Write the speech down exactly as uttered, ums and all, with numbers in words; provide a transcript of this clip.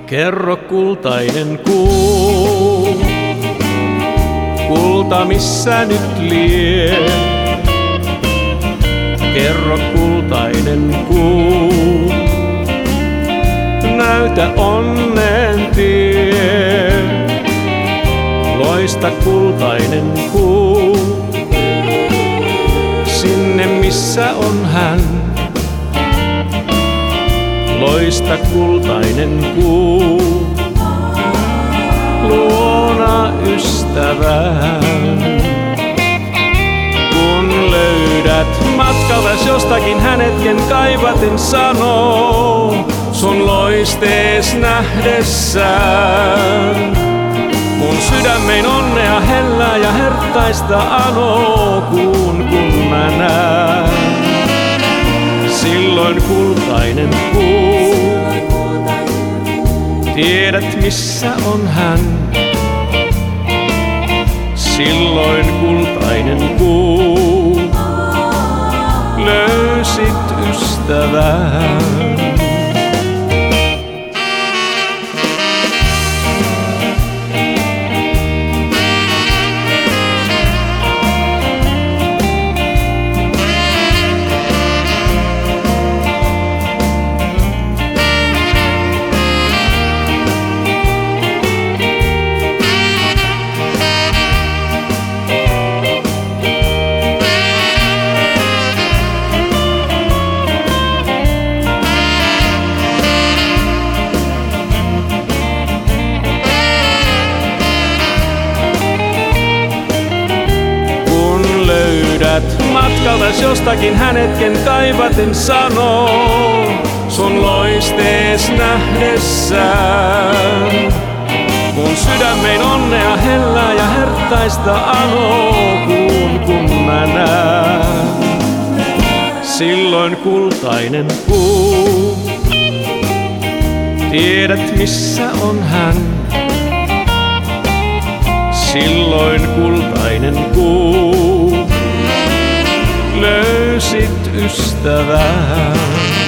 Kerro kultainen kuu, kulta missä nyt lie. Kerro kultainen kuu, näytä onnen tie. Loista kultainen kuu, sinne missä on hän. Loista kultainen kuu, luona ystävän. Kun löydät matkallas jostakin hänetken kaivaten sanoo, sun loistees nähdessään. Mun sydämein onnea hellää ja hertaista anoo, kun kun mä näen. Silloin kultainen kuu, tiedät missä on hän. Silloin kultainen kuu, löysit ystävän. Matkaltas jostakin hänetken kaivaten sanoo, sun loistees nähdessään. Mun sydämein onnea hellää ja hertaista anoo, kun kun mä näen. Silloin kultainen kuu, tiedät missä on hän. Silloin kultainen kuu, löysit ystävän.